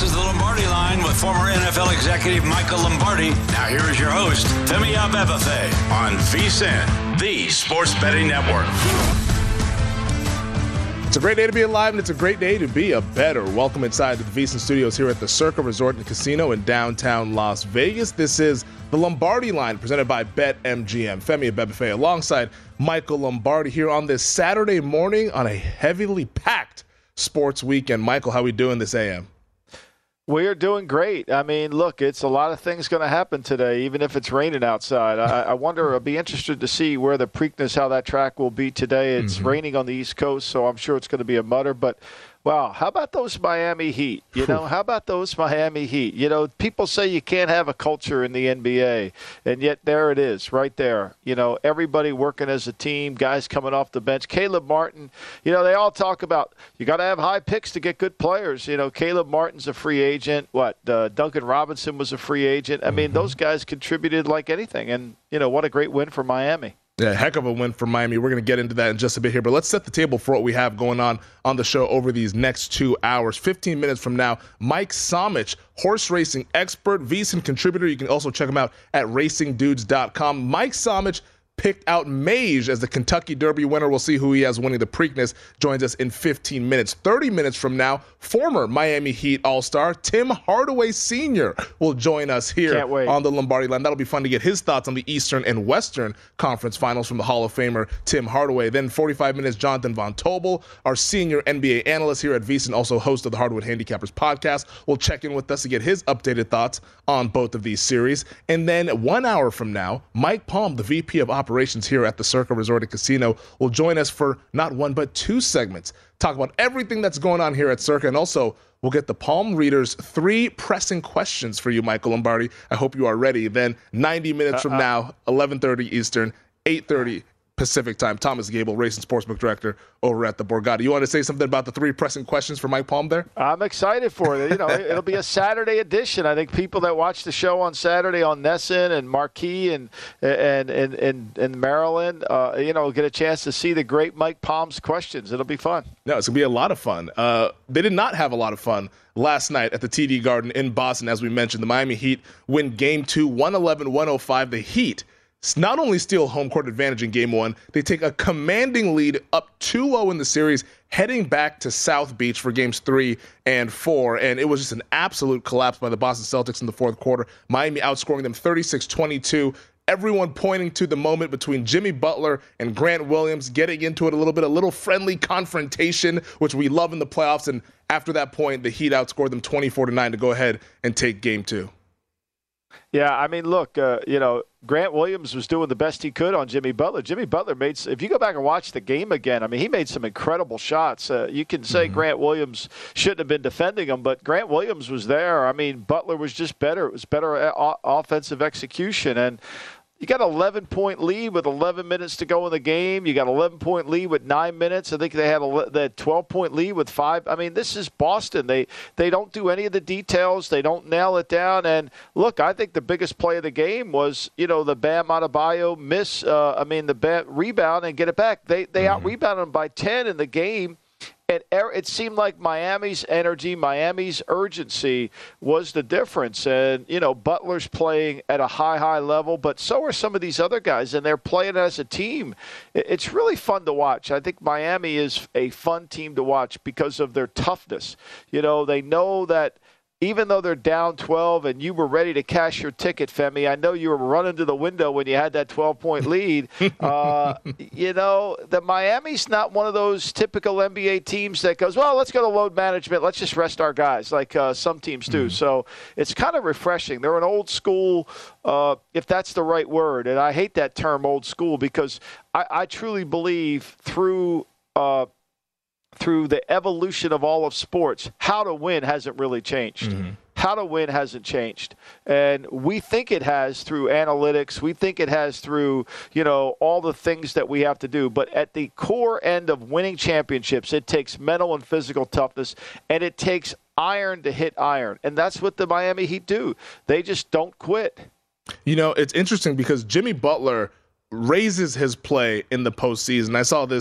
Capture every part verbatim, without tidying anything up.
is the Lombardi Line with former N F L executive Michael Lombardi. Now here is your host, Femi Abebefe, on VSiN, the Sports Betting Network. It's a great day to be alive, and it's a great day to be a bettor. Welcome inside the VSiN studios here at the Circa Resort and Casino in downtown Las Vegas. This is the Lombardi Line presented by BetMGM. Femi Abebefe alongside Michael Lombardi here on this Saturday morning on a heavily packed sports weekend. Michael, how we doing this A M? We're doing great. I mean, look, it's a lot of things going to happen today, even if it's raining outside. I, I wonder, I'll be interested to see where the Preakness, how that track will be today. It's mm-hmm. raining on the East Coast, so I'm sure it's going to be a mutter. But, wow, how about those Miami Heat? You know, how about those Miami Heat? You know, people say you can't have a culture in the N B A, and yet there it is right there. You know, everybody working as a team, guys coming off the bench. Caleb Martin, you know, they all talk about you got to have high picks to get good players. You know, Caleb Martin's a free agent. What, uh, Duncan Robinson was a free agent. I mean, mm-hmm. those guys contributed like anything, and, you know, what a great win for Miami. Yeah, heck of a win for Miami. We're going to get into that in just a bit here, but let's set the table for what we have going on on the show over these next two hours. fifteen minutes from now, Mike Somich, horse racing expert, VSiN contributor. You can also check him out at racing dudes dot com. Mike Somich picked out Mage as the Kentucky Derby winner. We'll see who he has winning the Preakness. Joins us in fifteen minutes. thirty minutes from now, former Miami Heat All-Star Tim Hardaway Senior will join us here on the Lombardi Line. That'll be fun to get his thoughts on the Eastern and Western Conference Finals from the Hall of Famer Tim Hardaway. Then forty-five minutes, Jonathan Von Tobel, our senior N B A analyst here at VSiN, also host of the Hardwood Handicappers podcast, will check in with us to get his updated thoughts on both of these series. And then one hour from now, Mike Palm, the V P of Operations Operations here at the Circa Resort and Casino, will join us for not one but two segments. Talk about everything that's going on here at Circa, and also we'll get the Palm Readers three pressing questions for you, Michael Lombardi. I hope you are ready. Then ninety minutes from now, eleven thirty Eastern, eight thirty Pacific time. Thomas Gable, Racing Sportsbook Director over at the Borgata. You want to say something about the three pressing questions for Mike Palm there? I'm excited for it. You know, it'll be a Saturday edition. I think people that watch the show on Saturday on Nesson and Marquee and and and and, and Maryland, uh, you know, get a chance to see the great Mike Palm's questions. It'll be fun. No, it's gonna be a lot of fun. Uh, they did not have a lot of fun last night at the T D Garden in Boston, as we mentioned. The Miami Heat win Game Two, one eleven to one oh five. The Heat not only steal home court advantage in game one, they take a commanding lead up two oh in the series, heading back to South Beach for games three and four. And it was just an absolute collapse by the Boston Celtics in the fourth quarter. Miami outscoring them thirty-six twenty-two. Everyone pointing to the moment between Jimmy Butler and Grant Williams, getting into it a little bit, a little friendly confrontation, which we love in the playoffs. And after that point, the Heat outscored them twenty-four to nine to go ahead and take game two. Yeah, I mean, look, uh, you know, Grant Williams was doing the best he could on Jimmy Butler. Jimmy Butler made, if you go back and watch the game again, I mean, he made some incredible shots. Uh, you can say mm-hmm. Grant Williams shouldn't have been defending him, but Grant Williams was there. I mean, Butler was just better. It was better a- offensive execution. And you got an eleven-point lead with eleven minutes to go in the game. You got an eleven-point lead with nine minutes. I think they had a the twelve-point lead with five. I mean, this is Boston. They they don't do any of the details. They don't nail it down. And, look, I think the biggest play of the game was, you know, the Bam Adebayo miss, uh, I mean, the Bam rebound and get it back. They, they mm-hmm. out-rebounded them by ten in the game. And it seemed like Miami's energy, Miami's urgency was the difference. And, you know, Butler's playing at a high, high level, but so are some of these other guys, and they're playing as a team. It's really fun to watch. I think Miami is a fun team to watch because of their toughness. You know, they know that even though they're down twelve and you were ready to cash your ticket, Femi, I know you were running to the window when you had that twelve-point lead. uh, you know, the Miami's not one of those typical N B A teams that goes, well, let's go to load management. Let's just rest our guys like uh, some teams do. Mm-hmm. So it's kind of refreshing. They're an old school, uh, if that's the right word. And I hate that term old school because I, I truly believe through uh, – through the evolution of all of sports, how to win hasn't really changed. Mm-hmm. How to win hasn't changed. And we think it has through analytics. We think it has through, you know, all the things that we have to do. But at the core end of winning championships, it takes mental and physical toughness, and it takes iron to hit iron. And that's what the Miami Heat do. They just don't quit. You know, it's interesting because Jimmy Butler raises his play in the postseason. I saw this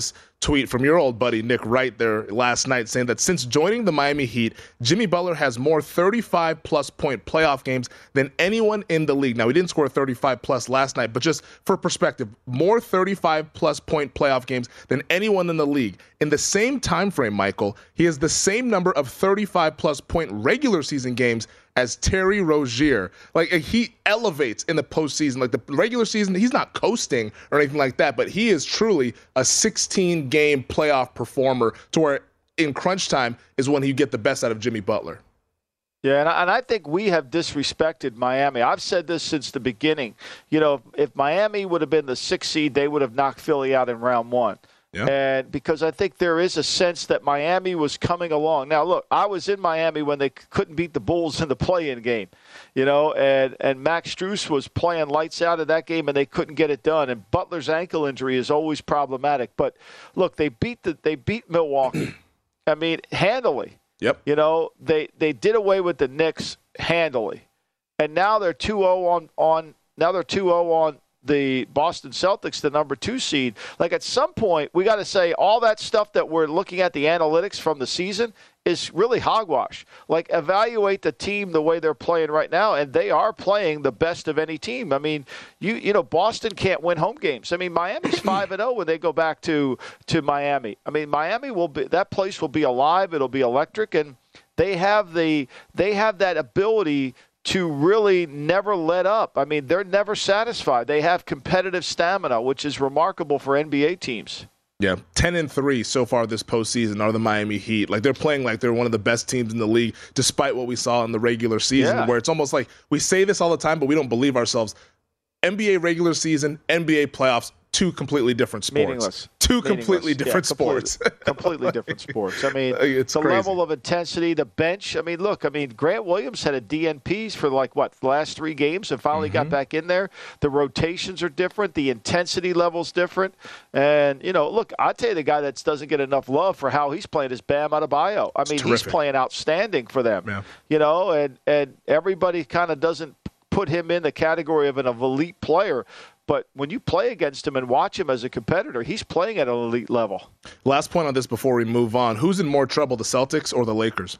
tweet from your old buddy Nick Wright there last night saying that since joining the Miami Heat, Jimmy Butler has more thirty-five plus point playoff games than anyone in the league. Now, he didn't score thirty-five plus last night, but just for perspective, more thirty-five plus point playoff games than anyone in the league. In the same time frame, Michael, he has the same number of thirty-five plus point regular season games as Terry Rozier. Like, he elevates in the postseason. Like, the regular season, he's not coasting or anything like that, but he is truly a sixteen-game playoff performer to where in crunch time is when you get the best out of Jimmy Butler. Yeah, and I, and I think we have disrespected Miami. I've said this since the beginning. You know, if Miami would have been the sixth seed, they would have knocked Philly out in round one. Yeah. And because I think there is a sense that Miami was coming along. Now, look, I was in Miami when they couldn't beat the Bulls in the play-in game, you know, and, and Max Strus was playing lights out of that game, and they couldn't get it done. And Butler's ankle injury is always problematic. But, look, they beat the they beat Milwaukee, I mean, handily. Yep. You know, they, they did away with the Knicks handily. And now they're two oh on, on now they're two oh on the Boston Celtics, the number two seed. Like, at some point, we got to say all that stuff that we're looking at, the analytics from the season, is really hogwash. Like, evaluate the team the way they're playing right now, and they are playing the best of any team. I mean, you you know, Boston can't win home games. I mean, Miami's five and oh when they go back to to Miami. I mean, Miami will be, that place will be alive. It'll be electric, and they have the they have that ability to really never let up. I mean, they're never satisfied. They have competitive stamina, which is remarkable for N B A teams. Yeah, ten and three so far this postseason are the Miami Heat. Like, they're playing like they're one of the best teams in the league, despite what we saw in the regular season, yeah. where it's almost like we say this all the time, but we don't believe ourselves. N B A regular season, N B A playoffs, two completely different sports. Meaningless. Two Meaningless. completely different yeah, completely, sports. completely different sports. I mean, it's the crazy. level of intensity, the bench. I mean, look, I mean, Grant Williams had a D N Ps for like, what, the last three games and finally mm-hmm. got back in there. The rotations are different. The intensity level's different. And, you know, look, I tell you, the guy that doesn't get enough love for how he's playing is Bam Adebayo. I mean, he's playing outstanding for them. Yeah. You know, and, and everybody kind of doesn't put him in the category of an elite player. But when you play against him and watch him as a competitor, he's playing at an elite level. Last point on this before we move on. Who's in more trouble, the Celtics or the Lakers?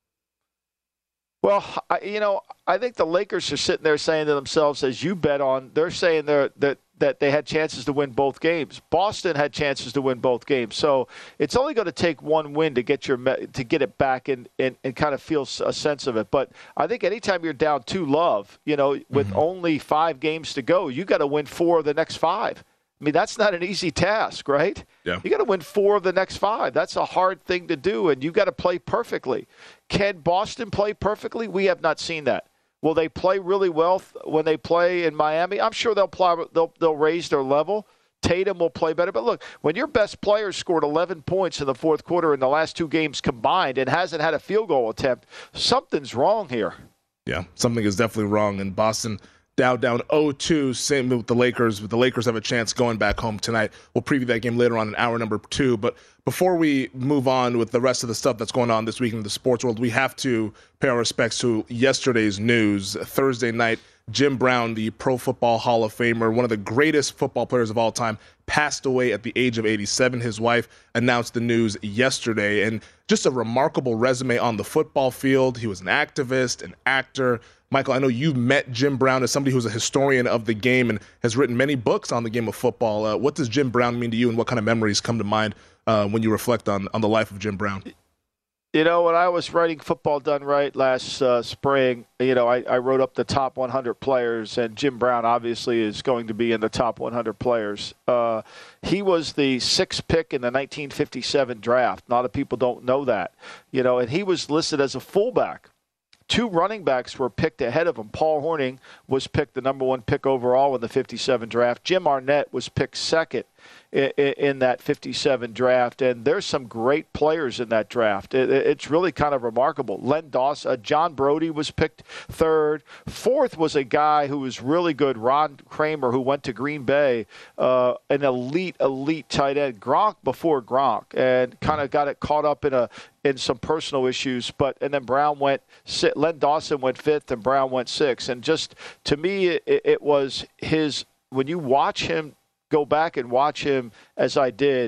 Well, I, you know, I think the Lakers are sitting there saying to themselves, as you bet on, they're saying they're, that that they had chances to win both games. Boston had chances to win both games. So it's only going to take one win to get your to get it back and, and, and kind of feel a sense of it. But I think anytime you're down two love, you know, with mm-hmm. only five games to go, you got to win four of the next five. I mean, that's not an easy task, right? Yeah. You got to win four of the next five. That's a hard thing to do, and you got to play perfectly. Can Boston play perfectly? We have not seen that. Will they play really well when they play in Miami? I'm sure they'll play, they'll they'll raise their level. Tatum will play better. But look, when your best player scored eleven points in the fourth quarter in the last two games combined and hasn't had a field goal attempt, something's wrong here. Yeah, something is definitely wrong. And Boston down down oh two, same with the Lakers. But the Lakers have a chance going back home tonight. We'll preview that game later on in hour number two. But before we move on with the rest of the stuff that's going on this week in the sports world, we have to pay our respects to yesterday's news. Thursday night, Jim Brown, the Pro Football Hall of Famer, one of the greatest football players of all time, passed away at the age of eighty-seven. His wife announced the news yesterday, and just a remarkable resume on the football field. He was an activist, an actor. Michael, I know you've met Jim Brown as somebody who's a historian of the game and has written many books on the game of football. Uh, what does Jim Brown mean to you, and what kind of memories come to mind uh, when you reflect on, on the life of Jim Brown? You know, when I was writing Football Done Right last uh, spring, you know, I, I wrote up the top one hundred players, and Jim Brown obviously is going to be in the top one hundred players. Uh, he was the sixth pick in the nineteen fifty-seven draft. A lot of people don't know that, you know, and he was listed as a fullback. Two running backs were picked ahead of him. Paul Hornung was picked the number one pick overall in the fifty-seven draft. Jim Arnett was picked second in, in that fifty-seven draft, and there's some great players in that draft. It, it's really kind of remarkable. Len Dawson, uh, John Brody was picked third. Fourth was a guy who was really good, Ron Kramer, who went to Green Bay, uh, an elite, elite tight end. Gronk before Gronk, and kind of got it caught up in a in some personal issues, but and then Brown went, Len Dawson went fifth, and Brown went sixth. And just to me, it, it was his. When you watch him, go back and watch him as I did,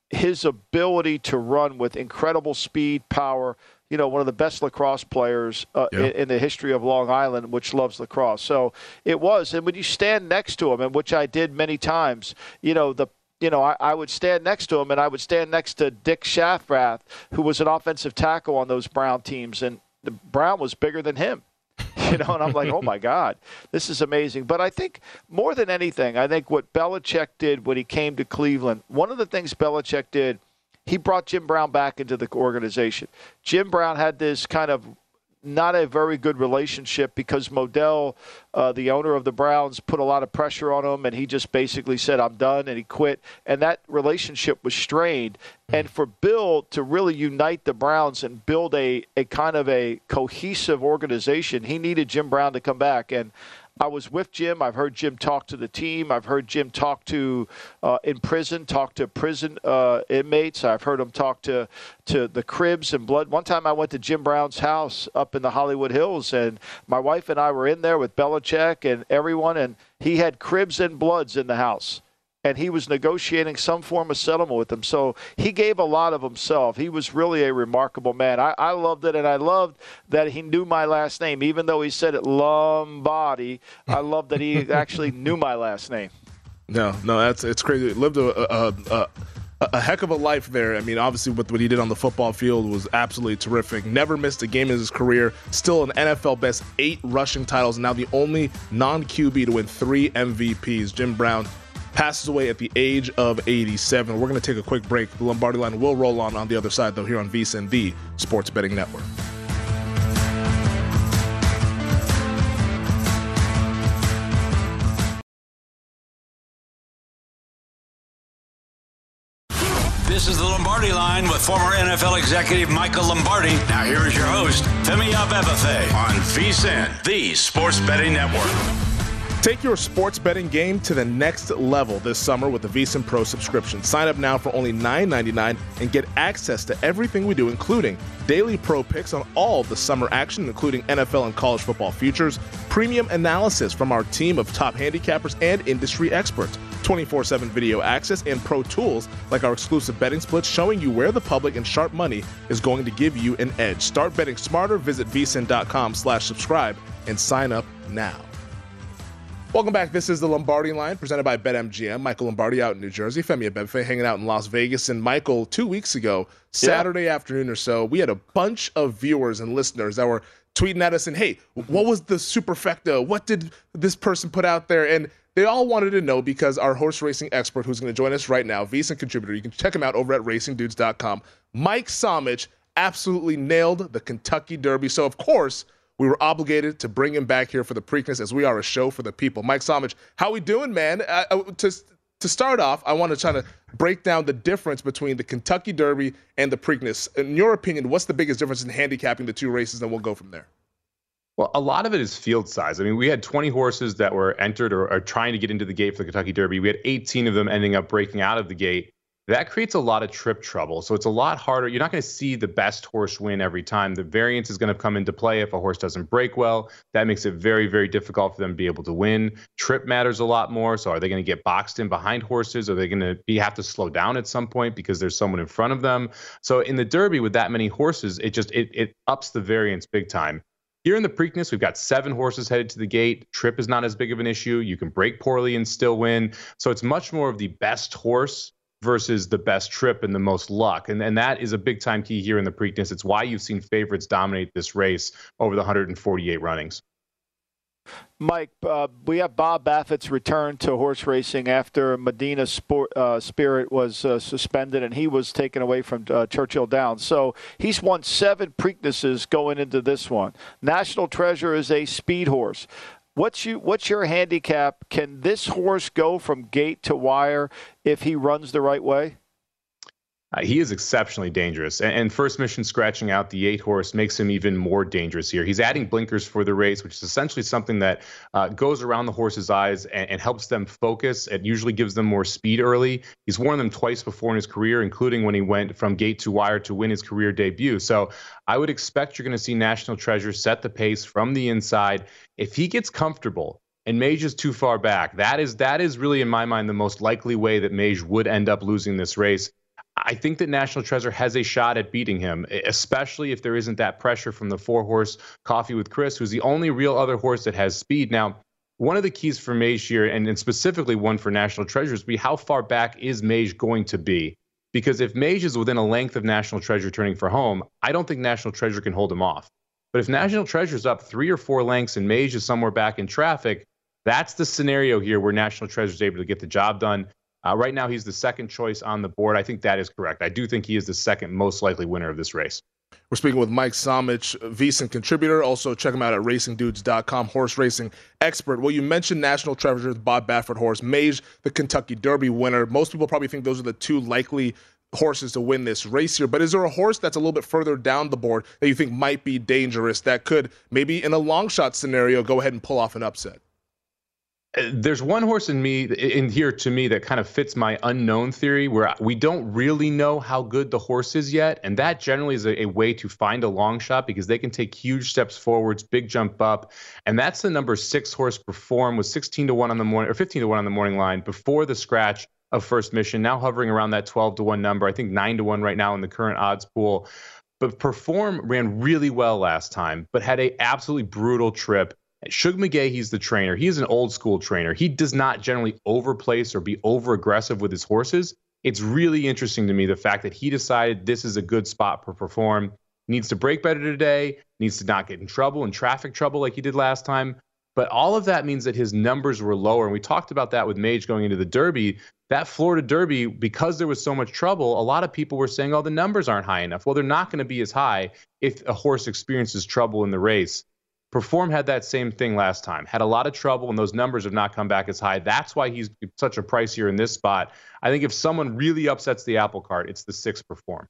his ability to run with incredible speed, power, you know, one of the best lacrosse players uh, yeah. in, in the history of Long Island, which loves lacrosse. So it was. And when you stand next to him, and which I did many times, you know, the You know, I, I would stand next to him, and I would stand next to Dick Shafrath, who was an offensive tackle on those Brown teams, and Brown was bigger than him. You know, and I'm like, oh, my God, this is amazing. But I think more than anything, I think what Belichick did when he came to Cleveland, one of the things Belichick did, he brought Jim Brown back into the organization. Jim Brown had this kind of not a very good relationship because Modell, uh, the owner of the Browns, put a lot of pressure on him, and he just basically said, I'm done, and he quit. And that relationship was strained. And for Bill to really unite the Browns and build a, a kind of a cohesive organization, he needed Jim Brown to come back. And I was with Jim. I've heard Jim talk to the team. I've heard Jim talk to, uh, in prison, talk to prison uh, inmates. I've heard him talk to, to the Cribs and Blood. One time I went to Jim Brown's house up in the Hollywood Hills, and my wife and I were in there with Belichick and everyone, and he had Cribs and Bloods in the house. And he was negotiating some form of settlement with them. So he gave a lot of himself. He was really a remarkable man. I, I loved it, and I loved that he knew my last name. Even though he said it Lombardi, I loved that he actually knew my last name. No, no, that's it's crazy. He lived a, a, a, a heck of a life there. I mean, obviously, with what he did on the football field was absolutely terrific. Never missed a game in his career. Still an N F L best eight rushing titles. Now the only non-Q B to win three M V Ps. Jim Brown passes away at the age of eighty-seven. We're going to take a quick break. The Lombardi Line will roll on on the other side, though, here on VSiN, the Sports Betting Network. This is the Lombardi Line with former N F L executive Michael Lombardi. Now here is your host, Femi Abebefe, on VSiN, the Sports Betting Network. Take your sports betting game to the next level this summer with the VSiN Pro subscription. Sign up now for only nine ninety-nine and get access to everything we do, including daily pro picks on all the summer action, including N F L and college football futures, premium analysis from our team of top handicappers and industry experts, twenty-four seven video access, and pro tools like our exclusive betting splits showing you where the public and sharp money is going to give you an edge. Start betting smarter. Visit vsin.com slash subscribe and sign up now. Welcome back. This is the Lombardi Line presented by BetMGM. Michael Lombardi out in New Jersey. Femi Abebefe hanging out in Las Vegas. And Michael, two weeks ago, Saturday yeah. afternoon or so, we had a bunch of viewers and listeners that were tweeting at us and, hey, what was the superfecta? What did this person put out there? And they all wanted to know because our horse racing expert, who's going to join us right now, VSiN contributor, you can check him out over at racing dudes dot com, Mike Somich, absolutely nailed the Kentucky Derby. So, of course, we were obligated to bring him back here for the Preakness, as we are a show for the people. Mike Somich, how we doing, man? Uh, to to start off, I want to try to break down the difference between the Kentucky Derby and the Preakness. In your opinion, what's the biggest difference in handicapping the two races? And we'll go from there. Well, a lot of it is field size. I mean, we had twenty horses that were entered or are trying to get into the gate for the Kentucky Derby. We had eighteen of them ending up breaking out of the gate. That creates a lot of trip trouble. So it's a lot harder. You're not going to see the best horse win every time. The variance is going to come into play if a horse doesn't break well. That makes it very, very difficult for them to be able to win. Trip matters a lot more. So are they going to get boxed in behind horses? Are they going to be have to slow down at some point because there's someone in front of them? So in the Derby with that many horses, it just it it ups the variance big time. Here in the Preakness, we've got seven horses headed to the gate. Trip is not as big of an issue. You can break poorly and still win. So it's much more of the best horse versus the best trip and the most luck. And, and that is a big time key here in the Preakness. It's why you've seen favorites dominate this race over the one hundred forty-eight runnings. Mike, uh, we have Bob Baffitt's return to horse racing after Medina Sport, uh, Spirit was uh, suspended and he was taken away from uh, Churchill Downs. So he's won seven Preaknesses going into this one. National Treasure is a speed horse. What's you? What's your handicap? Can this horse go from gate to wire if he runs the right way? Uh, he is exceptionally dangerous. And, and First Mission scratching out the eight horse makes him even more dangerous here. He's adding blinkers for the race, which is essentially something that uh, goes around the horse's eyes and, and helps them focus. It usually gives them more speed early. He's worn them twice before in his career, including when he went from gate to wire to win his career debut. So I would expect you're going to see National Treasure set the pace from the inside. If he gets comfortable and Mage is too far back, that is that is really, in my mind, the most likely way that Mage would end up losing this race. I think that National Treasure has a shot at beating him, especially if there isn't that pressure from the four-horse Coffee with Chris, who's the only real other horse that has speed. Now, one of the keys for Mage here, and, and specifically one for National Treasure, is be how far back is Mage going to be? Because if Mage is within a length of National Treasure turning for home, I don't think National Treasure can hold him off. But if National Treasure's up three or four lengths and Mage is somewhere back in traffic, that's the scenario here where National Treasure is able to get the job done. Uh, right now, he's the second choice on the board. I think that is correct. I do think he is the second most likely winner of this race. We're speaking with Mike Somich, VSiN contributor. Also, check him out at racing dudes dot com, horse racing expert. Well, you mentioned National Treasure, the Bob Baffert horse, Mage, the Kentucky Derby winner. Most people probably think those are the two likely horses to win this race here. But is there a horse that's a little bit further down the board that you think might be dangerous, that could, maybe in a long shot scenario, go ahead and pull off an upset? There's one horse in me in here to me that kind of fits my unknown theory, where we don't really know how good the horse is yet, and that generally is a, a way to find a long shot because they can take huge steps forwards, big jump up, and that's the number six horse Perform, was sixteen to one on the morning or fifteen to one on the morning line before the scratch of First Mission. Now hovering around that twelve to one number, I think nine to one right now in the current odds pool. But Perform ran really well last time, but had a absolutely brutal trip. Shug McGaughey, he's the trainer. He is an old school trainer. He does not generally overplace or be over aggressive with his horses. It's really interesting to me the fact that he decided this is a good spot for Perform. Needs to break better today, needs to not get in trouble, in traffic trouble like he did last time. But all of that means that his numbers were lower. And we talked about that with Mage going into the Derby. That Florida Derby, because there was so much trouble, a lot of people were saying, oh, the numbers aren't high enough. Well, they're not going to be as high if a horse experiences trouble in the race. Perform had that same thing last time, had a lot of trouble, and those numbers have not come back as high. That's why he's such a price here in this spot. I think if someone really upsets the apple cart, it's the six Perform.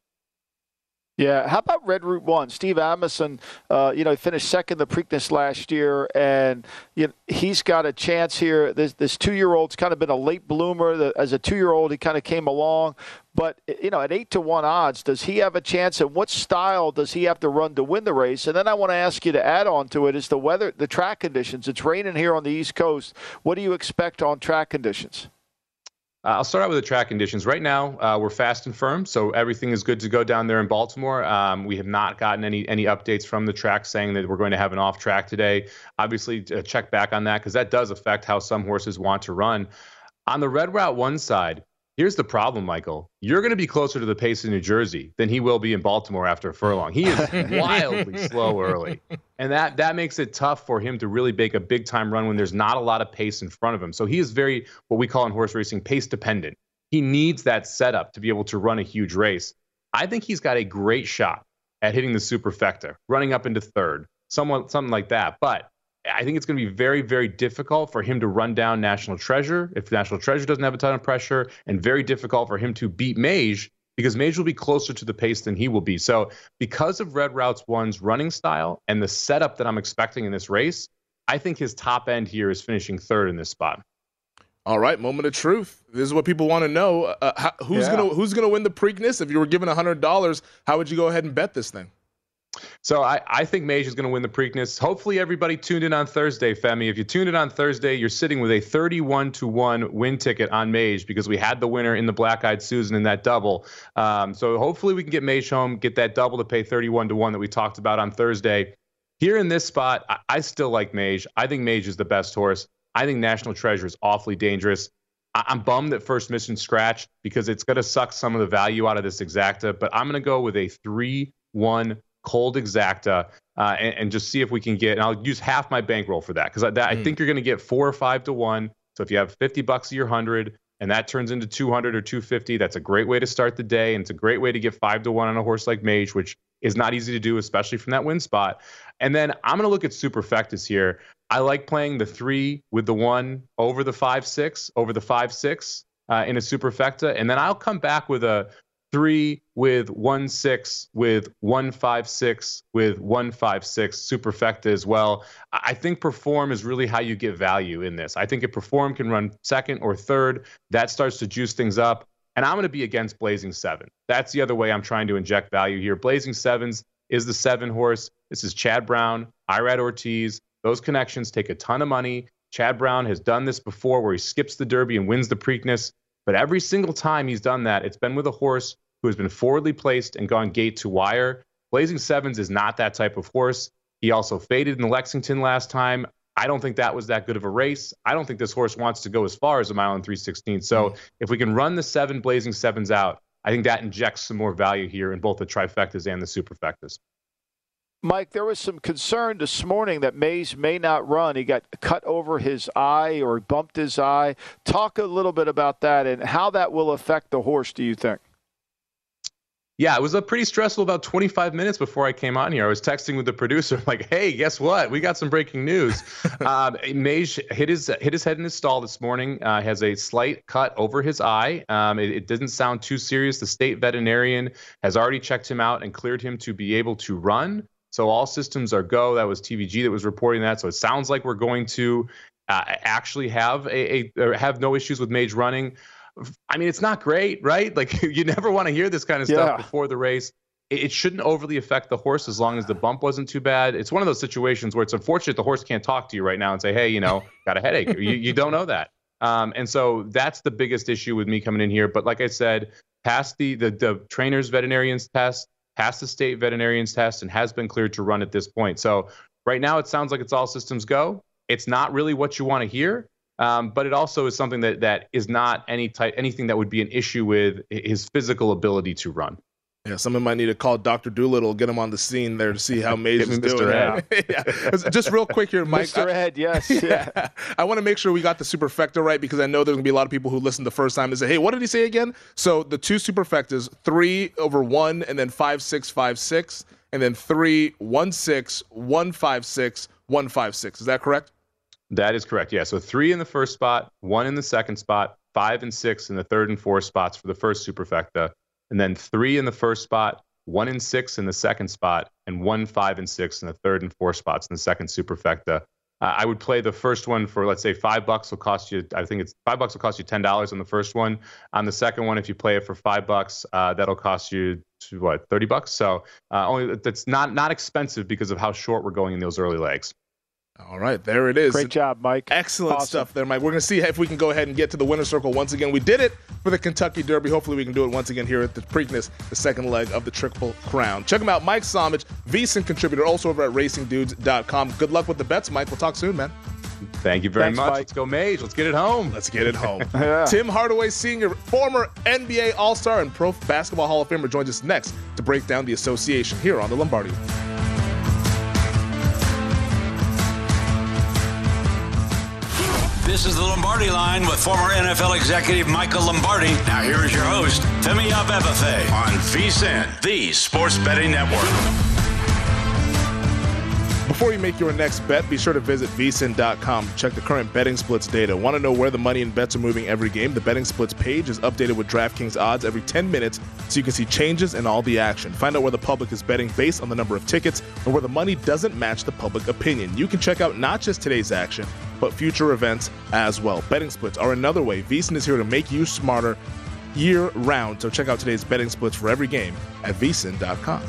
Yeah, how about Red Route One? Steve Amundsen, uh, you know, he finished second the Preakness last year, and you know, he's got a chance here. This, this two-year-old's kind of been a late bloomer. The, as a two-year-old, he kind of came along. But, you know, at eight to one odds, does he have a chance? And what style does he have to run to win the race? And then I want to ask you to add on to it is the weather, the track conditions. It's raining here on the East Coast. What do you expect on track conditions? Uh, I'll start out with the track conditions. Right now, uh, we're fast and firm, so everything is good to go down there in Baltimore. Um, we have not gotten any any updates from the track saying that we're going to have an off track today. Obviously, uh, check back on that because that does affect how some horses want to run. On the Red Route One side, here's the problem, Michael. You're going to be closer to the pace in New Jersey than he will be in Baltimore after a furlong. He is wildly slow early. And that that makes it tough for him to really make a big-time run when there's not a lot of pace in front of him. So he is very, what we call in horse racing, pace-dependent. He needs that setup to be able to run a huge race. I think he's got a great shot at hitting the superfecta, running up into third, somewhat, something like that. But I think it's going to be very, very difficult for him to run down National Treasure if National Treasure doesn't have a ton of pressure, and very difficult for him to beat Mage because Mage will be closer to the pace than he will be. So because of Red Route One's running style and the setup that I'm expecting in this race, I think his top end here is finishing third in this spot. All right, moment of truth. This is what people want to know. Uh, how, who's yeah. gonna who's gonna win the Preakness? If you were given one hundred dollars, how would you go ahead and bet this thing? So I, I think Mage is going to win the Preakness. Hopefully everybody tuned in on Thursday, Femi. If you tuned in on Thursday, you're sitting with a thirty-one to one win ticket on Mage because we had the winner in the Black Eyed Susan in that double. Um, so hopefully we can get Mage home, get that double to pay thirty-one to one that we talked about on Thursday. Here in this spot, I, I still like Mage. I think Mage is the best horse. I think National Treasure is awfully dangerous. I, I'm bummed that First Mission scratched because it's going to suck some of the value out of this exacta, but I'm going to go with a three one cold exacta uh, and, and just see if we can get, and I'll use half my bankroll for that because I, mm. I think you're going to get four or five to one. So if you have fifty bucks of your hundred and that turns into two hundred or two fifty, that's a great way to start the day. And it's a great way to get five to one on a horse like Mage, which is not easy to do, especially from that win spot. And then I'm going to look at superfectas here. I like playing the three with the one over the five, six, over the five, six uh, in a superfecta. And then I'll come back with a three with one six with one five six with one five six superfecta as well. I think Perform is really how you get value in this. I think if Perform can run second or third, that starts to juice things up. And I'm going to be against Blazing Seven. That's the other way I'm trying to inject value here. Blazing Sevens is the seven horse. This is Chad Brown, Irad Ortiz. Those connections take a ton of money. Chad Brown has done this before where he skips the Derby and wins the Preakness. But every single time he's done that, it's been with a horse who has been forwardly placed and gone gate to wire. Blazing Sevens is not that type of horse. He also faded in the Lexington last time. I don't think that was that good of a race. I don't think this horse wants to go as far as a mile and three sixteenths. So if we can run the seven Blazing Sevens out, I think that injects some more value here in both the trifectas and the superfectas. Mike, there was some concern this morning that Mays may not run. He got cut over his eye or bumped his eye. Talk a little bit about that and how that will affect the horse, do you think? Yeah, it was a pretty stressful about twenty-five minutes before I came on here. I was texting with the producer, I'm like, hey, guess what? We got some breaking news. um, Mays hit his hit his head in his stall this morning, uh, has a slight cut over his eye. Um, it, it doesn't sound too serious. The state veterinarian has already checked him out and cleared him to be able to run. So all systems are go. That was T V G that was reporting that. So it sounds like we're going to uh, actually have a, a have no issues with Mays running. I mean, it's not great, right? Like, you never want to hear this kind of stuff yeah. before the race. It, it shouldn't overly affect the horse as long as the bump wasn't too bad. It's one of those situations where it's unfortunate the horse can't talk to you right now and say, hey, you know, got a headache. you, you don't know that. Um, and so that's the biggest issue with me coming in here. But like I said, past the, the, the trainer's veterinarian's test, past the state veterinarian's test, and has been cleared to run at this point. So right now it sounds like it's all systems go. It's not really what you want to hear. Um, but it also is something that that is not any type anything that would be an issue with his physical ability to run. Yeah, someone might need to call Doctor Doolittle, get him on the scene there to see how Mays is doing. Ed. yeah. Just real quick here, Mike. Mister Ed, yes. Yeah. yeah. I want to make sure we got the superfecta right because I know there's going to be a lot of people who listen the first time and say, hey, what did he say again? So the two superfectas, three over one, and then five, six, five, six, and then three, one, six, one, five, six, one, five, six. Is that correct? That is correct. Yeah. So three in the first spot, one in the second spot, five and six in the third and fourth spots for the first superfecta, and then three in the first spot, one and six in the second spot, and one, five and six in the third and fourth spots in the second superfecta. Uh, I would play the first one for, let's say, five bucks will cost you. I think it's five bucks will cost you ten dollars on the first one. On the second one, if you play it for five bucks, uh, that'll cost you to, what thirty bucks. So uh, only that's not not expensive because of how short we're going in those early legs. All right, there it is. Great job, Mike. Excellent awesome. stuff there, Mike. We're going to see if we can go ahead and get to the winner's circle once again. We did it for the Kentucky Derby. Hopefully we can do it once again here at the Preakness, the second leg of the Triple Crown. Check him out, Mike Somich, VSiN contributor, also over at racing dudes dot com. Good luck with the bets, Mike. We'll talk soon, man. Thank you very Thanks, much. Mike. Let's go, Mays. Let's get it home. Let's get it home. yeah. Tim Hardaway Senior, former N B A All-Star and Pro Basketball Hall of Famer, joins us next to break down the association here on the Lombardi. This is the Lombardi Line with former N F L executive Michael Lombardi. Now here is your host, Femi Abebefe, on VSiN, the Sports Betting Network. Before you make your next bet, be sure to visit V S I N dot com to check the current betting splits data. Want to know where the money and bets are moving every game? The betting splits page is updated with DraftKings odds every ten minutes so you can see changes in all the action. Find out where the public is betting based on the number of tickets and where the money doesn't match the public opinion. You can check out not just today's action, but future events as well. Betting splits are another way. V S I N is here to make you smarter year-round. So check out today's betting splits for every game at V S I N dot com.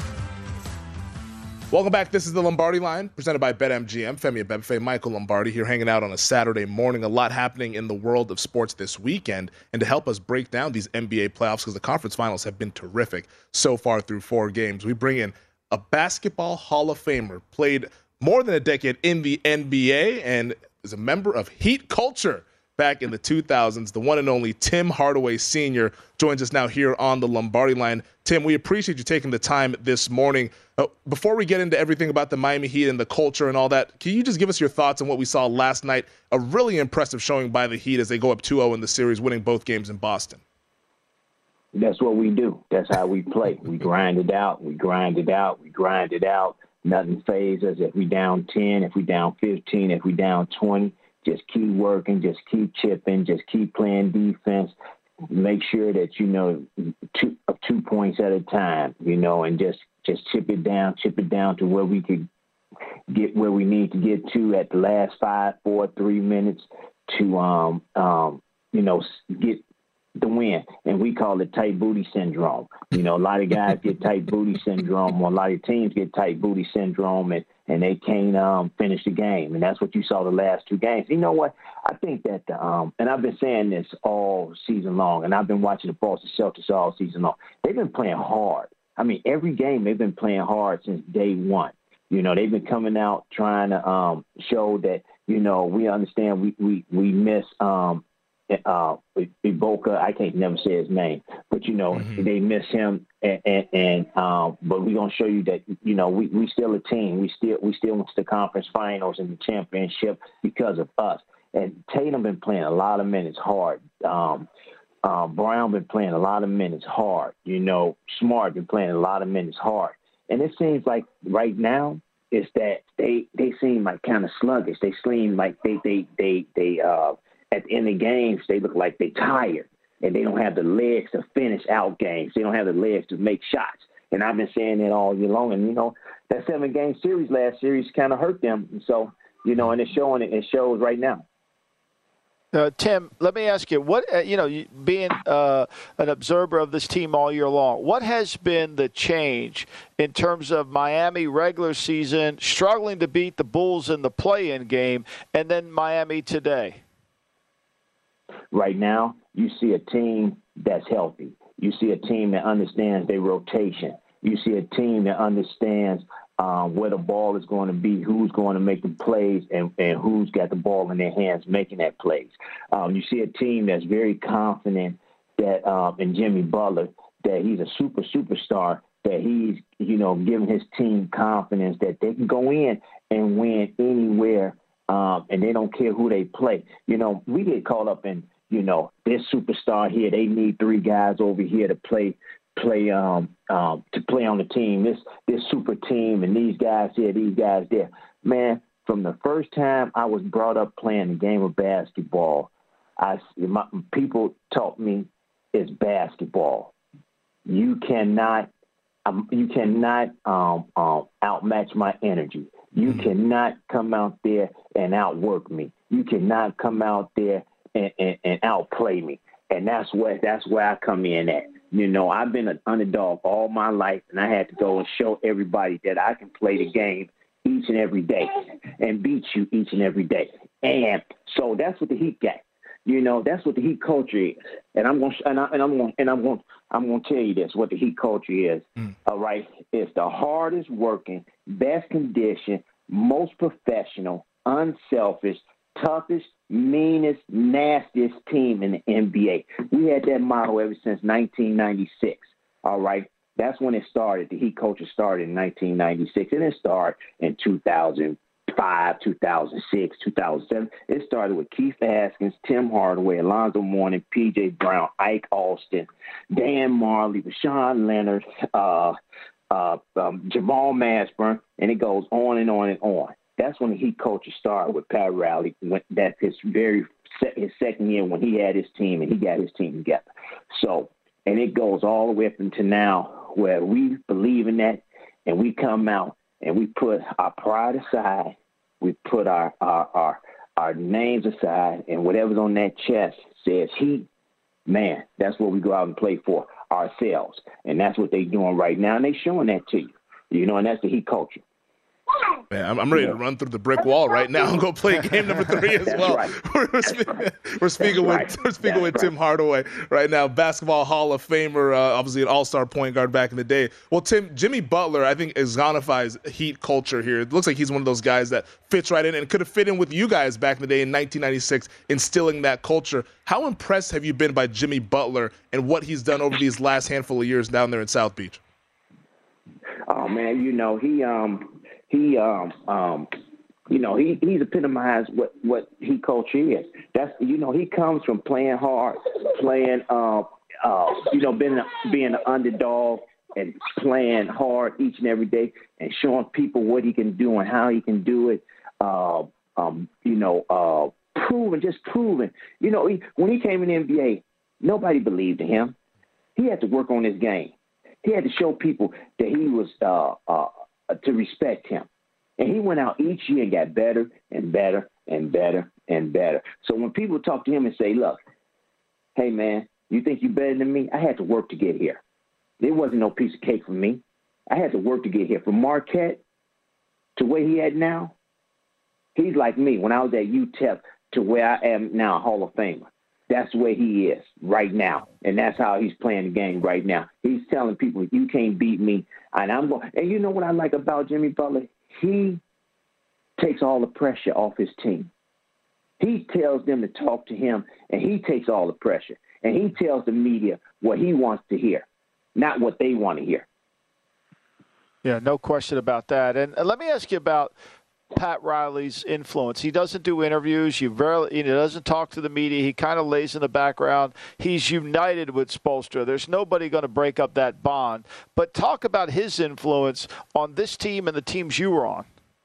Welcome back. This is the Lombardi Line, presented by BetMGM. Femi Abebefe, Michael Lombardi here, hanging out on a Saturday morning. A lot happening in the world of sports this weekend. And to help us break down these N B A playoffs, because the conference finals have been terrific so far through four games, we bring in a basketball Hall of Famer, played more than a decade in the N B A, and is a member of Heat culture back in the two thousands. The one and only Tim Hardaway Senior joins us now here on the Lombardi Line. Tim, we appreciate you taking the time this morning. Uh, before we get into everything about the Miami Heat and the culture and all that, can you just give us your thoughts on what we saw last night? A really impressive showing by the Heat as they go up two oh in the series, winning both games in Boston. That's what we do. That's how we play. We grind it out. We grind it out. We grind it out. Nothing phases us. If we down ten, if we down fifteen, if we down twenty, just keep working, just keep chipping, just keep playing defense. Make sure that, you know, two, two points at a time, you know, and just, just chip it down, chip it down to where we could get where we need to get to at the last five, four, three minutes to, um, um, you know, get to win, and we call it tight booty syndrome. You know, a lot of guys get tight booty syndrome, or a lot of teams get tight booty syndrome, and, and they can't um, finish the game. And that's what you saw the last two games. You know what? I think that, um, and I've been saying this all season long, and I've been watching the Boston Celtics all season long. They've been playing hard. I mean, every game they've been playing hard since day one. You know, they've been coming out trying to um, show that, you know, we understand we we, we miss um, uh, Ibaka. I can't never say his name, but, you know, mm-hmm. they miss him. And, and, and um, but we're going to show you that, you know, we, we still a team. We still we still went to the conference finals and the championship because of us. And Tatum been playing a lot of minutes hard. Um, uh, Brown been playing a lot of minutes hard. You know, Smart been playing a lot of minutes hard. And it seems like right now is that they they seem like kind of sluggish. They seem like they they they they uh, at the end of games they look like they tired and they don't have the legs to finish out games. They don't have the legs to make shots. And I've been saying that all year long. And you know that seven game series last series kind of hurt them. And so you know, and it's showing it. It shows right now. Uh, Tim, let me ask you, what, uh, you know, being uh, an observer of this team all year long, what has been the change in terms of Miami regular season struggling to beat the Bulls in the play-in game, and then Miami today? Right now, you see a team that's healthy. You see a team that understands their rotation. You see a team that understands Um, where the ball is going to be, who's going to make the plays, and, and who's got the ball in their hands making that plays. Um, you see a team that's very confident that um, in Jimmy Butler, that he's a super superstar, that he's, you know, giving his team confidence that they can go in and win anywhere, um, and they don't care who they play. You know, we get caught up in, you know, this superstar here, they need three guys over here to play play um, um, to play on the team, this this super team, and these guys here, these guys there. Man, from the first time I was brought up playing the game of basketball, I my, people taught me it's basketball. You cannot um, you cannot um, um, outmatch my energy. You mm-hmm. cannot come out there and outwork me. You cannot come out there and, and, and outplay me. And that's where that's where I come in at. You know, I've been an underdog all my life, and I had to go and show everybody that I can play the game each and every day and beat you each and every day. And so that's what the Heat got. You know, that's what the Heat culture is. And I'm going and, I, and I'm going and I'm going I'm going to tell you this: what the Heat culture is. Mm. All right, it's the hardest working, best conditioned, most professional, unselfish, toughest, meanest, nastiest team in the N B A. We had that motto ever since nineteen ninety-six. All right. That's when it started. The Heat culture started in nineteen ninety-six. And it started in two thousand five, two thousand six, two thousand seven. It started with Keith Haskins, Tim Hardaway, Alonzo Mourning, P J Brown, Ike Alston, Dan Marley, Rashawn Leonard, uh, uh, um, Jamal Mashburn, and it goes on and on and on. That's when the Heat culture started with Pat Riley. When, that's his very his second year when he had his team and he got his team together. So, and it goes all the way up until now where we believe in that, and we come out and we put our pride aside, we put our our our, our names aside, and whatever's on that chest says Heat. Man, that's what we go out and play for ourselves, and that's what they're doing right now, and they're showing that to you. You know, and that's the Heat culture. Man, I'm, I'm ready to run through the brick wall right now and go play game number three as well. Right. We're, speaking, right. we're speaking with right. we're speaking That's with Tim right. Hardaway right now, Basketball Hall of Famer, uh, obviously an All-Star point guard back in the day. Well, Tim, Jimmy Butler, I think, personifies Heat culture here. It looks like he's one of those guys that fits right in and could have fit in with you guys back in the day in nineteen ninety-six, instilling that culture. How impressed have you been by Jimmy Butler and what he's done over these last handful of years down there in South Beach? Oh man, you know he um. He, um, um, you know, he, he's epitomized what, what Heat culture is. That's, you know, he comes from playing hard, playing, uh, uh, you know, being, a, being an underdog and playing hard each and every day and showing people what he can do and how he can do it. Uh, um, you know, uh, proving, just proving. You know, he, when he came in the N B A, nobody believed in him. He had to work on his game. He had to show people that he was uh, uh, to respect him. And he went out each year and got better and better and better and better. So when people talk to him and say, look, hey, man, You think you better than me? I had to work to get here. There wasn't no piece of cake for me. I had to work to get here. From Marquette to where he at now, he's like me when I was at U T E P to where I am now, a Hall of Famer. That's where he is right now, and that's how he's playing the game right now. He's telling people, you can't beat me, and I'm going. And you know what I like about Jimmy Butler? He takes all the pressure off his team. He tells them to talk to him, and he takes all the pressure. And he tells the media what he wants to hear, not what they want to hear. Yeah, no question about that. And let me ask you about Pat Riley's influence. He doesn't do interviews. You barely, he doesn't talk to the media. He kind of lays in the background. He's united with Spoelstra. There's nobody going to break up that bond. But talk about his influence on this team and the teams you were on.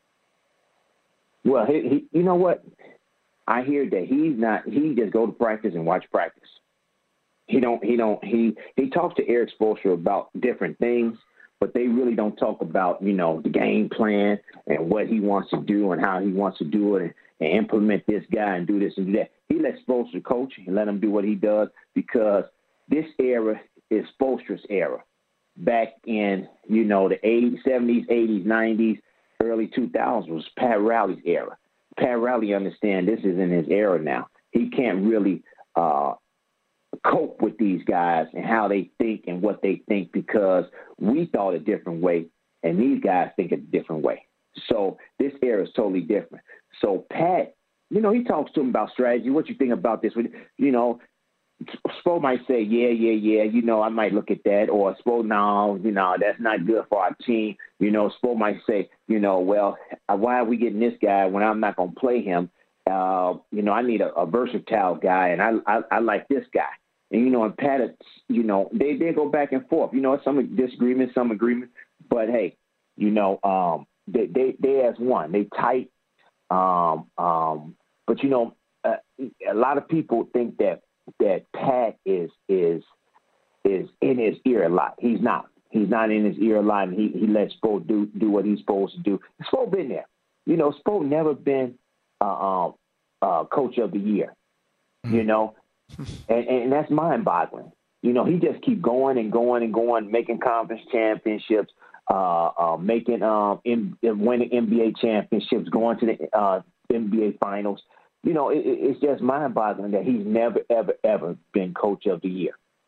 Well, he, he, you know what? I hear that he's not. He just go to practice and watch practice. He don't. He don't. He he talks to Eric Spoelstra about different things, but they really don't talk about, you know, the game plan and what he wants to do and how he wants to do it and, and implement this guy and do this and do that. He lets Spoelstra coach and let him do what he does, because this era is Spoelstra's era. Back in, you know, the eighties, seventies, eighties, nineties, early two thousands was Pat Riley's era. Pat Riley understands this is in his era now. He can't really uh, cope with these guys and how they think and what they think, because we thought a different way and these guys think a different way. So this era is totally different. So Pat, you know, he talks to him about strategy. What you think about this? You know, Spo might say, yeah, yeah, yeah, you know, I might look at that. Or Spo, no, you know, that's not good for our team. You know, Spo might say, you know, well, why are we getting this guy when I'm not going to play him? Uh, you know, I need a, a versatile guy, and I, I I like this guy. And, you know, and Pat, you know, they, they go back and forth. You know, some disagreement, some agreement. But, hey, you know, um, they, they, they as one. They tight. Um, um, but, you know, uh, a lot of people think that that Pat is is is in his ear a lot. He's not. He's not in his ear a lot, and he, he lets Spo do do what he's supposed to do. Spo been there. You know, Spo never been uh, uh, uh, coach of the year, you know, and, and that's mind-boggling. You know, he just keep going and going and going, making conference championships, uh, uh, making um, in, winning N B A championships, going to the uh, N B A finals. You know, it, it's just mind-boggling that he's never, ever, ever been coach of the year.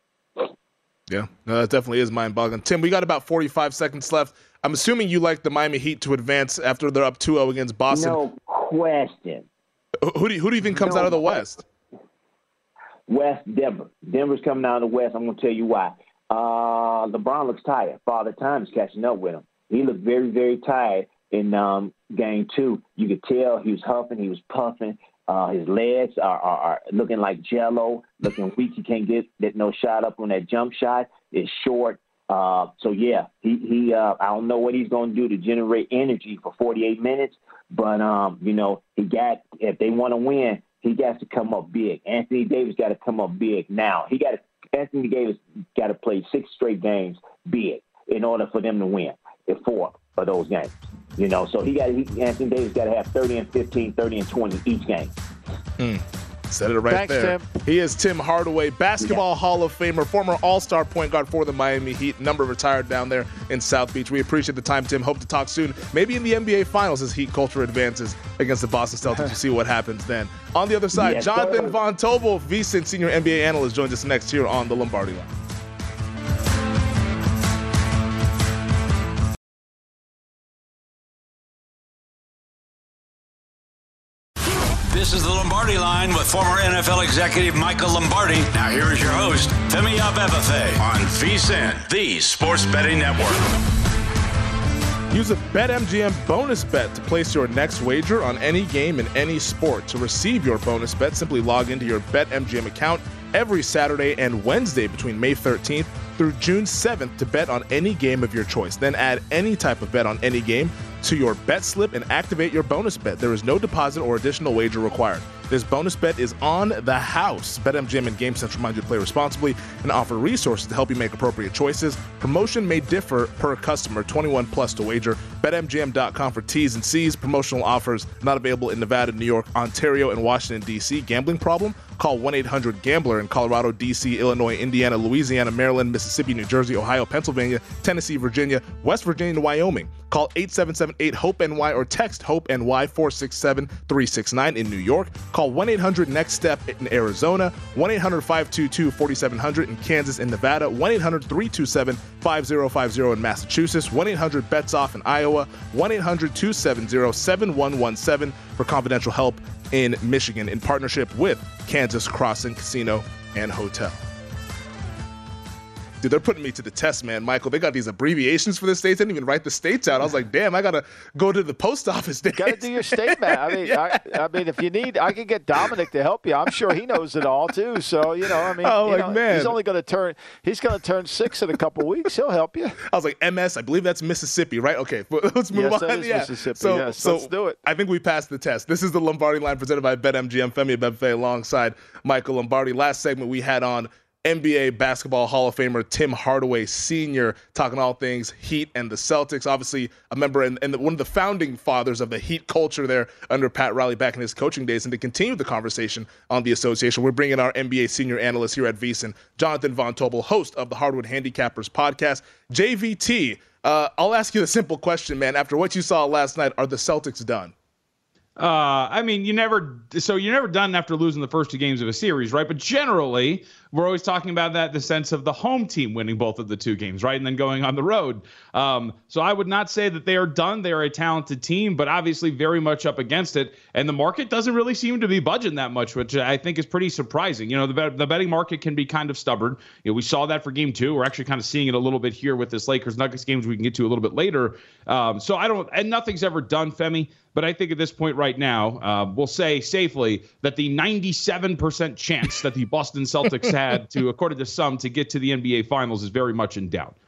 Yeah, no, that definitely is mind-boggling. Tim, we got about forty-five seconds left. I'm assuming you like the Miami Heat to advance after they're up two oh against Boston. No question. Who do you, who do you think comes no, out of the West? West, Denver. Denver's coming out of the West. I'm going to tell you why. Uh, LeBron looks tired. Father Time is catching up with him. He looked very, very tired in um, game two. You could tell he was huffing, he was puffing. Uh, his legs are, are, are looking like Jell-O, looking weak. He can't get, get no shot up on that jump shot. It's short. Uh, so, yeah, he, he uh, I don't know what he's going to do to generate energy for forty-eight minutes. But, um, you know, he got if they want to win, he got to come up big. Anthony Davis got to come up big now. He got to, Anthony Davis got to play six straight games big in order for them to win. It's four of those games. You know, so he got he, Anthony Davis got to have thirty and fifteen, thirty and twenty each game. Mm. Said it right Thanks, there. Tim. He is Tim Hardaway, Basketball Yeah. Hall of Famer, former All-Star point guard for the Miami Heat, number retired down there in South Beach. We appreciate the time, Tim. Hope to talk soon, maybe in the N B A Finals as Heat culture advances against the Boston Celtics. We'll see what happens then. On the other side, Yes, Jonathan sir. Von Tobel, VSiN senior N B A analyst, joins us next here on the Lombardi Line. This is the Lombardi Line with former N F L executive Michael Lombardi. Now here is your host, Femi Abebefe, on VSiN, the Sports Betting Network. Use a BetMGM bonus bet to place your next wager on any game in any sport. To receive your bonus bet, simply log into your BetMGM account every Saturday and Wednesday between May thirteenth through June seventh to bet on any game of your choice. Then add any type of bet on any game to your bet slip and activate your bonus bet. There is no deposit or additional wager required. This bonus bet is on the house. BetMGM and GameSense remind you to play responsibly and offer resources to help you make appropriate choices. Promotion may differ per customer. twenty-one plus to wager. Bet M G M dot com for T's and C's. Promotional offers not available in Nevada, New York, Ontario, and Washington, D C. Gambling problem? Call one eight hundred gambler in Colorado, D C, Illinois, Indiana, Louisiana, Maryland, Mississippi, New Jersey, Ohio, Pennsylvania, Tennessee, Virginia, West Virginia, and Wyoming. Call eight seven seven eight hope N Y or text HOPE-NY four six seven three six nine in New York. Call one eight hundred next step in Arizona, one eight hundred five two two four seven zero zero in Kansas and Nevada, one eight hundred three two seven five zero five zero in Massachusetts, one eight hundred bets off in Iowa, one eight hundred two seven zero seven one one seven for confidential help in Michigan in partnership with Kansas Crossing Casino and Hotel. Dude, they're putting me to the test, man, Michael. They got these abbreviations for the states. They didn't even write the states out. I was like, damn, I got to go to the post office. You got to do your state, man. I mean, yeah. I, I mean, if you need, I can get Dominic to help you. I'm sure he knows it all, too. So, you know, I mean, oh, you like, know, man. he's only going to turn, he's going to turn six in a couple weeks. He'll help you. I was like, M S, I believe that's Mississippi, right? Okay, let's move yes, on. That is yeah. Mississippi. So, yes, so let's do it. I think we passed the test. This is the Lombardi Line presented by BetMGM. Femi Abebefe alongside Michael Lombardi. Last segment we had on N B A Basketball Hall of Famer Tim Hardaway Senior talking all things Heat and the Celtics. Obviously, a member and, and one of the founding fathers of the Heat culture there under Pat Riley back in his coaching days. And to continue the conversation on the association, we're bringing our N B A senior analyst here at VSiN, Jonathan Von Tobel, host of the Hardwood Handicappers podcast. J V T, uh, I'll ask you the simple question, man. After what you saw last night, are the Celtics done? Uh, I mean, you never, so you're never done after losing the first two games of a series, right? But generally, we're always talking about that in the sense of the home team winning both of the two games, right? And then going on the road. Um, so I would not say that they are done. They are a talented team, but obviously very much up against it. And the market doesn't really seem to be budging that much, which I think is pretty surprising. You know, the, bet- the betting market can be kind of stubborn. You know, we saw that for game two. We're actually kind of seeing it a little bit here with this Lakers Nuggets games we can get to a little bit later. Um, so I don't, and nothing's ever done, Femi. But I think at this point right now, uh, we'll say safely that the ninety-seven percent chance that the Boston Celtics had to, according to some, to get to the N B A Finals is very much in doubt.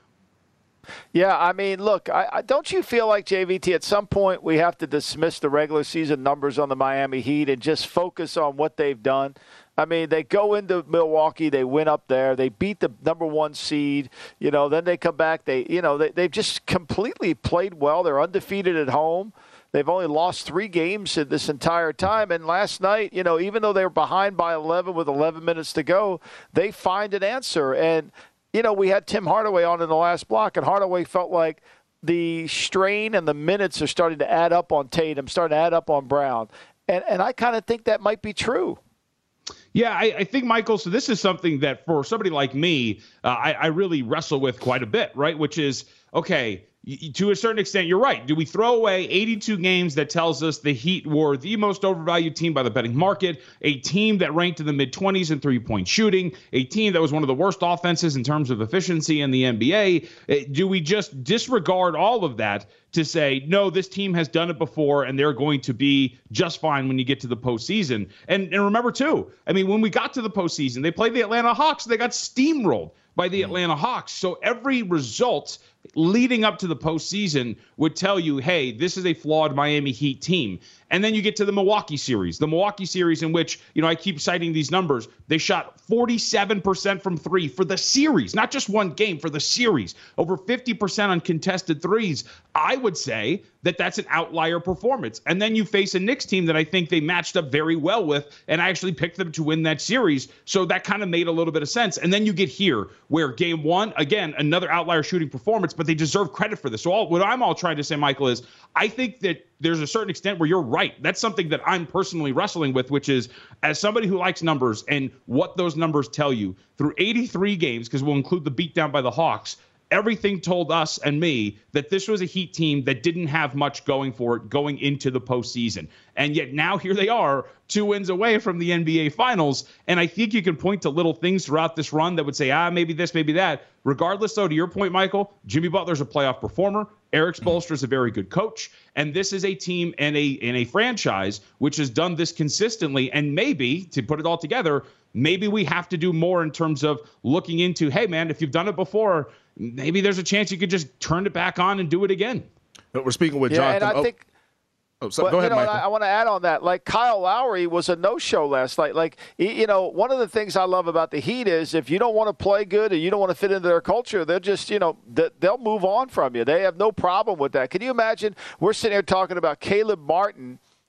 Yeah, I mean, look, I, I, don't you feel like, J V T, at some point we have to dismiss the regular season numbers on the Miami Heat and just focus on what they've done? I mean, they go into Milwaukee, they win up there, they beat the number one seed, you know, then they come back, they, you know, they, they've just completely played well. They're undefeated at home. They've only lost three games in this entire time. And last night, you know, even though they were behind by eleven with eleven minutes to go, they find an answer. And, you know, we had Tim Hardaway on in the last block, and Hardaway felt like the strain and the minutes are starting to add up on Tatum, starting to add up on Brown. And, and I kind of think that might be true. Yeah, I, I think, Michael, so this is something that for somebody like me, uh, I, I really wrestle with quite a bit, right? Which is, okay, to a certain extent, you're right. Do we throw away eighty-two games that tells us the Heat were the most overvalued team by the betting market, a team that ranked in the mid-twenties in three-point shooting, a team that was one of the worst offenses in terms of efficiency in the N B A? Do we just disregard all of that to say, no, this team has done it before and they're going to be just fine when you get to the postseason? And, and remember, too, I mean, when we got to the postseason, they played the Atlanta Hawks. They got steamrolled by the Atlanta Hawks. So every result leading up to the postseason would tell you, hey, this is a flawed Miami Heat team. And then you get to the Milwaukee series, the Milwaukee series in which, you know, I keep citing these numbers. They shot forty-seven percent from three for the series, not just one game, for the series, over fifty percent on contested threes. I would say that that's an outlier performance. And then you face a Knicks team that I think they matched up very well with, and I actually picked them to win that series. So that kind of made a little bit of sense. And then you get here where game one, again, another outlier shooting performance, but they deserve credit for this. So all, what I'm all trying to say, Michael, is I think that there's a certain extent where you're right. That's something that I'm personally wrestling with, which is, as somebody who likes numbers and what those numbers tell you, through eighty-three games, because we'll include the beatdown by the Hawks, everything told us and me that this was a Heat team that didn't have much going for it going into the postseason. And yet now here they are, two wins away from the N B A Finals. And I think you can point to little things throughout this run that would say, ah, maybe this, maybe that. Regardless, though, to your point, Michael, Jimmy Butler's a playoff performer. Erik Spoelstra is a very good coach. And this is a team and a, and a franchise which has done this consistently. And maybe, to put it all together, maybe we have to do more in terms of looking into, hey, man, if you've done it before, maybe there's a chance you could just turn it back on and do it again. But we're speaking with yeah, Jonathan. And I oh. think, oh, so but, go ahead, you know, Michael. I, I want to add on that. Like, Kyle Lowry was a no-show last night. Like, you know, one of the things I love about the Heat is if you don't want to play good or you don't want to fit into their culture, they'll just, you know, they'll move on from you. They have no problem with that. Can you imagine we're sitting here talking about Caleb Martin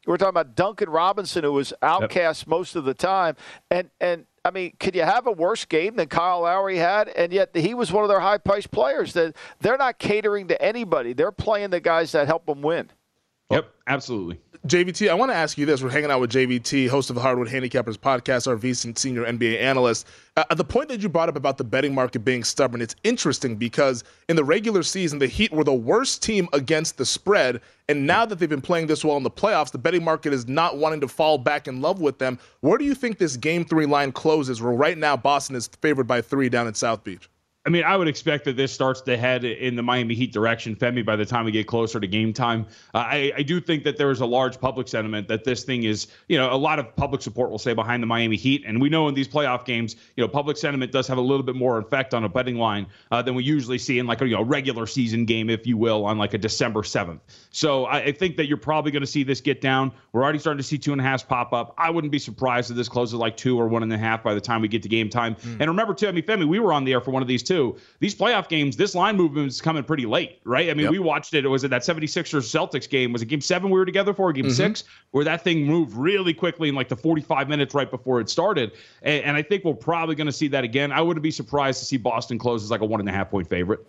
We're talking about Duncan Robinson, who was outcast yep. most of the time. And, and I mean, could you have a worse game than Kyle Lowry had? And yet he was one of their high-priced players. That they're not catering to anybody. They're playing the guys that help them win. Yep, absolutely. J V T, I want to ask you this. We're hanging out with J V T, host of the Hardwood Handicappers podcast, our VSiN senior N B A analyst. Uh, the point that you brought up about the betting market being stubborn, it's interesting because in the regular season, the Heat were the worst team against the spread, and now that they've been playing this well in the playoffs, the betting market is not wanting to fall back in love with them. Where do you think this game three line closes, where right now Boston is favored by three down in South Beach? I mean, I would expect that this starts to head in the Miami Heat direction, Femi, by the time we get closer to game time. Uh, I, I do think that there is a large public sentiment that this thing is, you know, a lot of public support will say behind the Miami Heat. And we know in these playoff games, you know, public sentiment does have a little bit more effect on a betting line uh, than we usually see in like a you know, regular season game, if you will, on like a December seventh. So I, I think that you're probably going to see this get down. We're already starting to see two and a half pop up. I wouldn't be surprised if this closes like two or one and a half by the time we get to game time. Mm. And remember, too, I mean, Femi, we were on the air for one of these too. These playoff games, this line movement is coming pretty late, right? I mean, yep. we watched it. It was at that seventy-sixers Celtics game. Was it game seven we were together for, or game mm-hmm. six, where that thing moved really quickly in like the forty-five minutes right before it started. And, and I think we're probably going to see that again. I wouldn't be surprised to see Boston close as like a one and a half point favorite.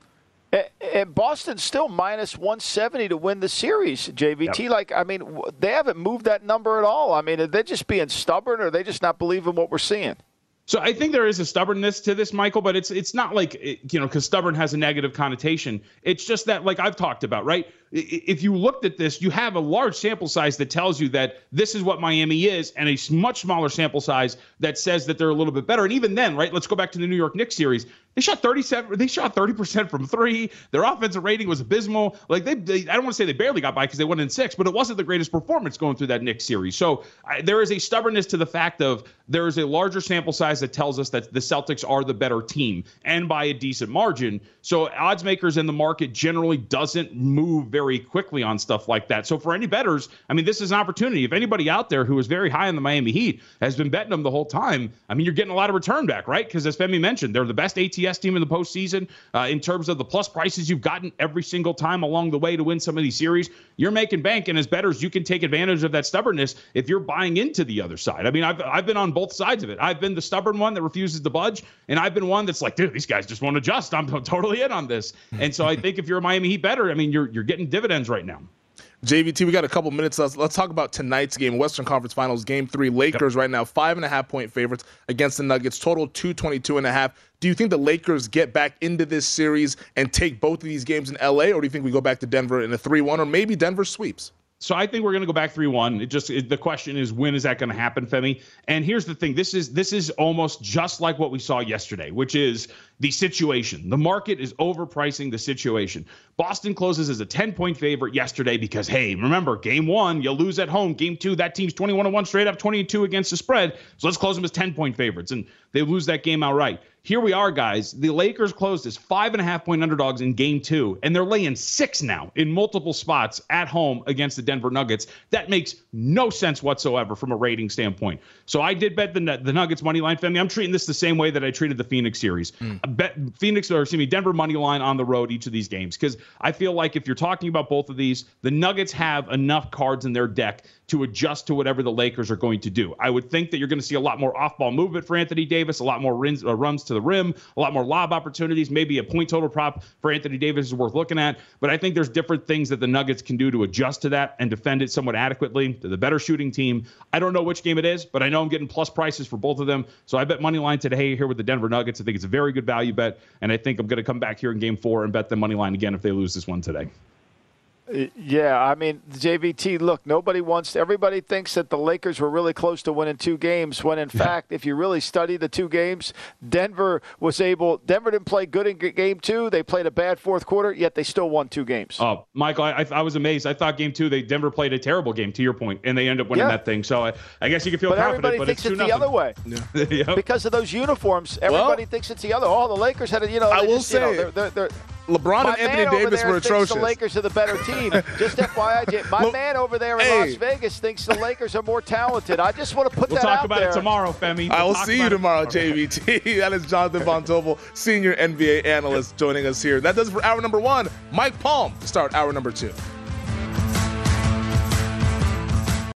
And Boston's still minus one seventy to win the series, J V T. Yep. Like, I mean, they haven't moved that number at all. I mean, are they just being stubborn, or are they just not believing what we're seeing? So I think there is a stubbornness to this, Michael, but it's it's not like, you know, because stubborn has a negative connotation. It's just that, like I've talked about, right? If you looked at this, you have a large sample size that tells you that this is what Miami is, and a much smaller sample size that says that they're a little bit better. And even then, right, let's go back to the New York Knicks series. They shot thirty-seven. They shot thirty percent from three. Their offensive rating was abysmal. Like they, they I don't want to say they barely got by because they won in six, but it wasn't the greatest performance going through that Knicks series. So I, there is a stubbornness to the fact of there is a larger sample size that tells us that the Celtics are the better team, and by a decent margin. So odds makers in the market generally doesn't move very quickly on stuff like that. So for any bettors, I mean, this is an opportunity. If anybody out there who is very high on the Miami Heat has been betting them the whole time, I mean, you're getting a lot of return back, right? Because as Femi mentioned, they're the best A T S team in the postseason. Uh, in terms of the plus prices you've gotten every single time along the way to win some of these series, you're making bank. And as bettors, you can take advantage of that stubbornness if you're buying into the other side. I mean, I've, I've been on both sides of it. I've been the stubborn one that refuses to budge, and I've been one that's like, dude, these guys just won't adjust. I'm totally in on this. And so I think if you're a Miami Heat bettor, I mean, you're you're getting dividends right now. J V T, we got a couple minutes left. Let's talk about tonight's game, Western Conference Finals, Game Three. Lakers yep. right now five and a half point favorites against the Nuggets. Total two twenty-two and a half. Do you think the Lakers get back into this series and take both of these games in L A, or do you think we go back to Denver in a three one, or maybe Denver sweeps? So I think we're going to go back three one. It just it, the question is, when is that going to happen, Femi? And here's the thing. This is this is almost just like what we saw yesterday, which is the situation. The market is overpricing the situation. Boston closes as a ten-point favorite yesterday because, hey, remember, game one, you lose at home. Game two, that team's twenty-one and one straight up, twenty and two against the spread. So let's close them as ten-point favorites. And they lose that game outright. Here we are, guys. The Lakers closed as five and a half point underdogs in game two, and they're laying six now in multiple spots at home against the Denver Nuggets. That makes no sense whatsoever from a rating standpoint. So I did bet the, the Nuggets money line, Femi. I'm treating this the same way that I treated the Phoenix series. Mm. I bet Phoenix, or excuse me, Denver money line on the road each of these games, because I feel like if you're talking about both of these, the Nuggets have enough cards in their deck to adjust to whatever the Lakers are going to do. I would think that you're going to see a lot more off-ball movement for Anthony Davis, a lot more runs, uh, runs to the rim, a lot more lob opportunities, maybe a point total prop for Anthony Davis is worth looking at. But I think there's different things that the Nuggets can do to adjust to that and defend it somewhat adequately. They're the better shooting team. I don't know which game it is, but I know I'm getting plus prices for both of them. So I bet money line today here with the Denver Nuggets. I think it's a very good value bet, and I think I'm going to come back here in game four and bet the money line again if they lose this one today. Yeah, I mean, J V T, look, nobody wants – everybody thinks that the Lakers were really close to winning two games when, in fact, if you really study the two games, Denver was able – Denver didn't play good in game two. They played a bad fourth quarter, yet they still won two games. Oh, Michael, I, I was amazed. I thought game two, they Denver played a terrible game, to your point, and they ended up winning yeah. that thing. So I, I guess you can feel but confident, but it's it's the other way. Yeah. yep. Because of those uniforms, everybody well, thinks it's the other. Oh, the Lakers had a – you know, I will just, say you know, they're, they're, they're, LeBron my and Anthony Davis were atrocious. The Lakers are the better team. Just F Y I, my Look, man over there in hey. Las Vegas thinks the Lakers are more talented. I just want to put we'll that We'll talk out about there. it tomorrow, Femi. We'll I will see you tomorrow, J V T. That is Jonathan Von Tobel, senior N B A analyst, joining us here. That does it for hour number one. Mike Palm to start hour number two.